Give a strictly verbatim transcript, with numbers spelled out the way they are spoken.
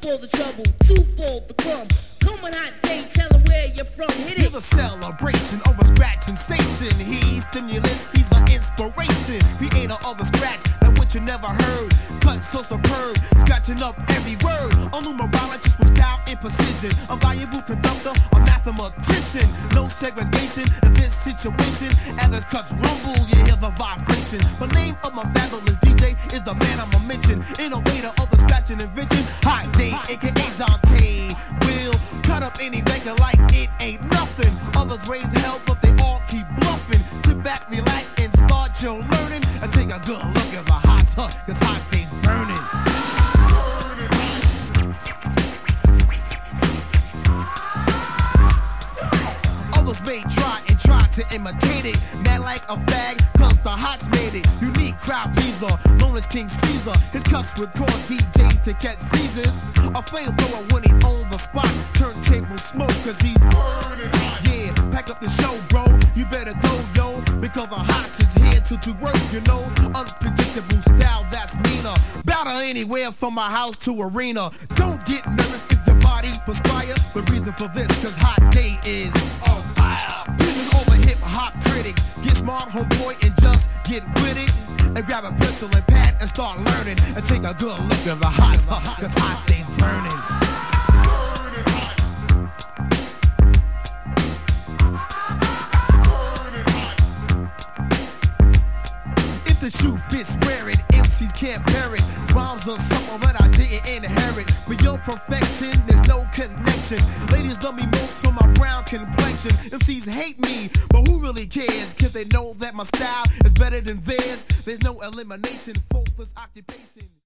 for the trouble, two for the crumb. Come on, hot day, tell him where you're from. Hit it. Here's a celebration of a scratch sensation. He's stimulus, he's an inspiration. Creator of the scratch that what you never heard. Cut so superb, scratching up every word. A numerologist with style and precision. A valuable conductor, a mathematician. No segregation in this situation. As the cuts rumble, you hear the vibration. The name of my fabulous D J is the man I'ma mention. Innovator of the scratching invention. Hot Day, aka Dante. Will cut up any record like it ain't nothing. Others raise hell, but they all keep bluffing. Sit back, relax, and start your learning. And take a good look at the hot tub, cause Hot Day's burning. Others may try and try to imitate it. Not like a fag, cause the hots made it. Unique crowd pleaser, known as King Caesar. His cuss would cause D J to catch seizures. A flamethrower when he on the spot. Turntable smoke, cause he's burning hot. Yeah, pack up your show, bro. You better go, yo. Because the hots is here to do work, you know. Unpredictable style, that's Nina. Battle anywhere from my house to arena. Don't get nervous if your body perspire. The reason for this, cause Hot Day is on fire. Pleasing all the hip hop critics. Get smart, homeboy, and just get with it. And grab a pencil and pad and start learning. And take a good look at the hot, cause Hot Day's burning. If the shoe fits, wear it. M Cs can't bear it. Rhymes are something that I didn't inherit. But your perfection, there's no connection. Ladies love me most for my brown complexion. M Cs hate me, but who really cares? Cause they know that my style is better than theirs. There's no elimination, focus, occupation.